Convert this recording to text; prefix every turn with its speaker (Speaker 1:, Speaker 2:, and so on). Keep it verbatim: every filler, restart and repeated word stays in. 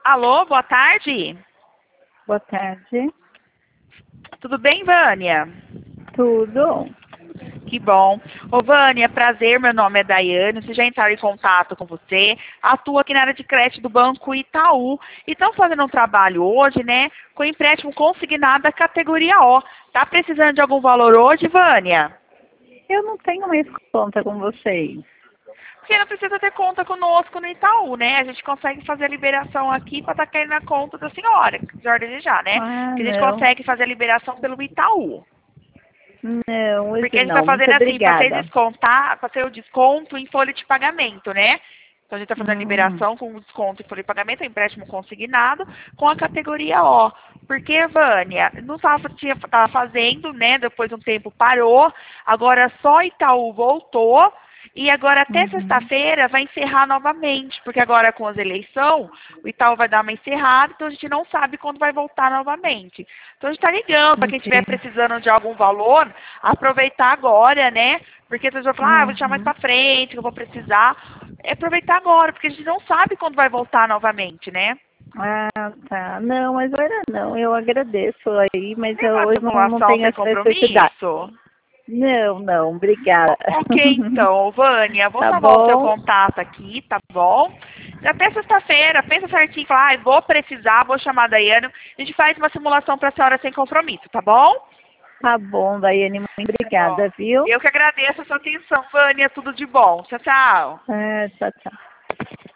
Speaker 1: Alô, boa tarde.
Speaker 2: Boa tarde.
Speaker 1: Tudo bem, Vânia?
Speaker 2: Tudo?
Speaker 1: Que bom. Ô, Vânia, prazer, meu nome é Daiane, vocês já entraram em contato com você, atuo aqui na área de crédito do Banco Itaú. E estão fazendo um trabalho hoje, né, com empréstimo consignado da categoria O. Tá precisando de algum valor hoje, Vânia?
Speaker 2: Eu não tenho mais conta com vocês.
Speaker 1: Porque não precisa ter conta conosco no Itaú, né? A gente consegue fazer a liberação aqui para estar caindo na conta da senhora, se senhora desejar, né?
Speaker 2: Ah,
Speaker 1: Porque a gente
Speaker 2: não.
Speaker 1: consegue fazer a liberação pelo Itaú.
Speaker 2: Não,
Speaker 1: Porque
Speaker 2: hoje
Speaker 1: a gente está
Speaker 2: não. Muito
Speaker 1: fazendo assim, para você
Speaker 2: obrigada.
Speaker 1: descontar, para ter o desconto em folha de pagamento, né? Então a gente está fazendo a
Speaker 2: Hum,
Speaker 1: liberação com o desconto em folha de pagamento, empréstimo consignado, com a categoria O. Porque, Vânia, não estava tava fazendo, né? Depois de um tempo parou, agora só Itaú voltou. E agora até
Speaker 2: uhum.
Speaker 1: sexta-feira vai encerrar novamente, porque agora com as eleições, o Itaú vai dar uma encerrada, então a gente não sabe quando vai voltar novamente. Então a gente está ligando para quem estiver
Speaker 2: Entendi.
Speaker 1: precisando de algum valor, aproveitar agora, né? Porque as pessoas vão falar, ah, eu vou deixar mais
Speaker 2: Uhum.
Speaker 1: para frente, que eu vou precisar. É aproveitar agora, porque a gente não sabe quando vai voltar novamente, né?
Speaker 2: Ah, tá. Não, mas agora não. Eu agradeço aí, mas
Speaker 1: Tem
Speaker 2: eu
Speaker 1: uma
Speaker 2: hoje não, não
Speaker 1: simulação
Speaker 2: tenho
Speaker 1: sem
Speaker 2: essa necessidade.
Speaker 1: compromisso?
Speaker 2: Não, não. Obrigada.
Speaker 1: Ok, então, Vânia, vou
Speaker 2: Tá
Speaker 1: salvar o seu
Speaker 2: bom?
Speaker 1: contato aqui, tá bom? Até sexta-feira, pensa certinho, fala, ah, vou precisar, vou chamar a Daiane, a gente faz uma simulação para a senhora sem compromisso, tá bom?
Speaker 2: Tá bom, Daiane. Muito
Speaker 1: Tá bom.
Speaker 2: obrigada, viu?
Speaker 1: Eu que agradeço a sua atenção, Vânia, tudo de bom. Tchau, tchau.
Speaker 2: É, tchau, tchau.